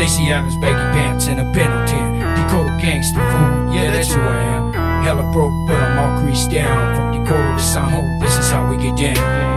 Lacy Adams, baggy pants, and a Pendleton. Dakota gangster fool, yeah, that's who I am. Hella broke, but I'm all creased down. From Dakota to San Ho, this is how we get down.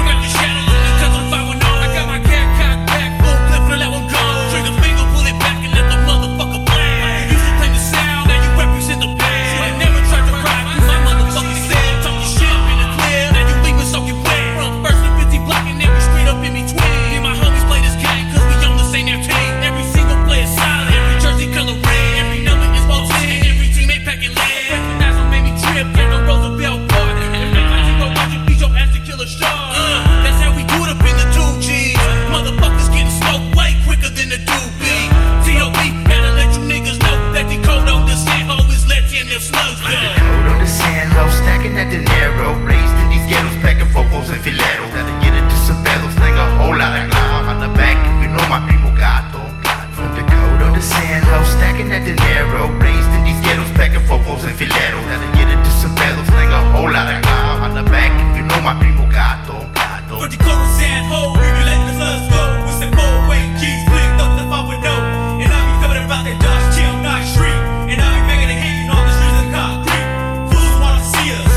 At the narrow, raised in these ghettos, packing fofos and fileros. Gotta get into some bellows, sling a whole lot of love on the back, if you know my primo gato. From Dakota to San Ho, stacking at the narrow, raised in these ghettos, packing fofos and fileros. Gotta get into some bellows, sling a whole lot of love on the back, if you know my primo gato. From Dakota to San Ho, we be letting the slugs go. With some four-way G's, flicked up the 5 window. And I be coming about that Dodge Chill Knox Street. And I be making it hanging on the streets of concrete. Fools wanna see us.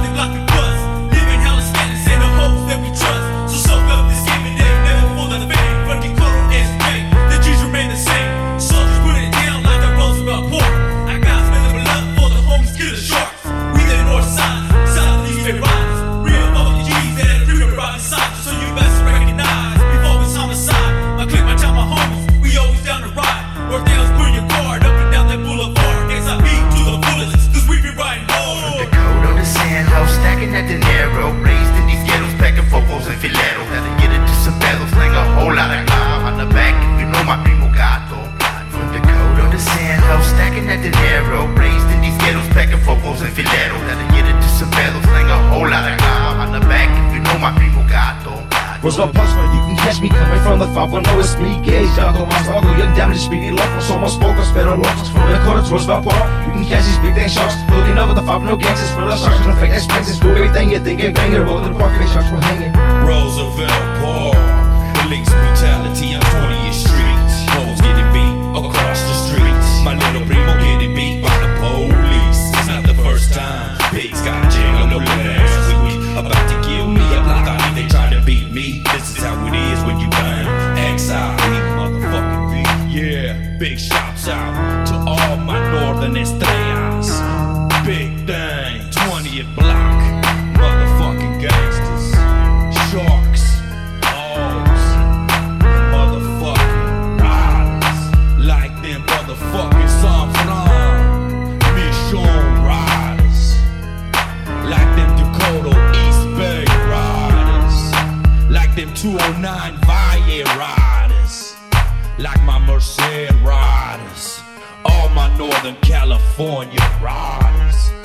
At the narrow, raised in these ghettos, packing fofos and fileros. Gotta get into some bellows, sling a whole lot of love on the back, if you know my primo gato. From Dakota to San Ho, stacking at the narrow, raised in these ghettos, packing fofos and fileros. Gotta get into some bellows, sling a whole lot of love on the back, if you know my primo gato. What's up, punchline? You can catch me coming from the 510. It's me, Gage, Jaco, Masvago, young damage, speedy locos. Somos pocos, pero locos. From Dakota to Roosevelt Park, you can catch these big dang sharks. Looking over the 510 gangsters for the sharks and fake expenses. Do everything you think and bang it. Roll to the park, big sharks were hanging. Roosevelt Park, police brutality on 20th Street. Hoes getting beat across the streets. My little primo getting beat by the police. It's not the first time. Pigs got jailed over last week. About to kill me. A block on me, they tried to beat me. This is how it is when you bang XIE, motherfucking V. Yeah, big shouts out to all my northern estrellas. Big thing, 20th block, motherfucking gangsters, sharks, hogs, motherfucking riders, like them motherfucking San Fran Mission riders, like them Dakota East Bay riders, like them 209 Valle riders, like my Merced riders, all my Northern California riders.